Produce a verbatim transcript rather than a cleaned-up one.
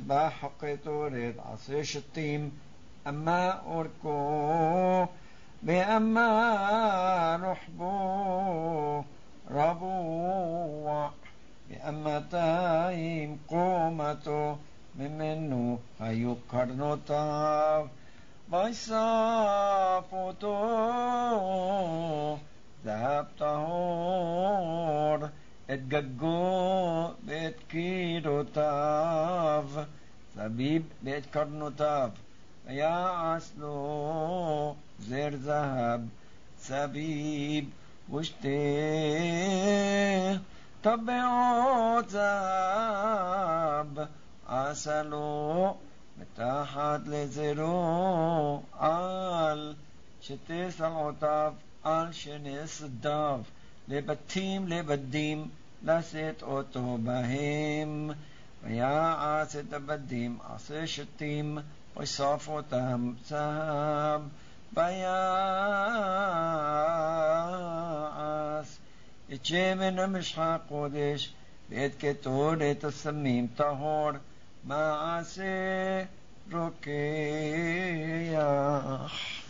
מזבח הקטורת עשה שתים, אמה אורכו ואמה רוחבו רבוע, ואמתיים קומתו ממנו היו קרנותיו, ויסף אותו זהב טהור, את גגו ואת קירותיו, זביב ואת קרנותיו, ויעש לו זר זהב סביב, ושתי טבעות זהב עשה לו מתחת לזרו, על שתי סלעותיו, על שני שדיו, לבתים לבדים לשאת אותו בהם. ויעש את הבדים עשה שתים, ויסף אותם זהב, ויעש את שמן המשחה קודש ואת קטורת הסמים טהור, מעשה רוקח.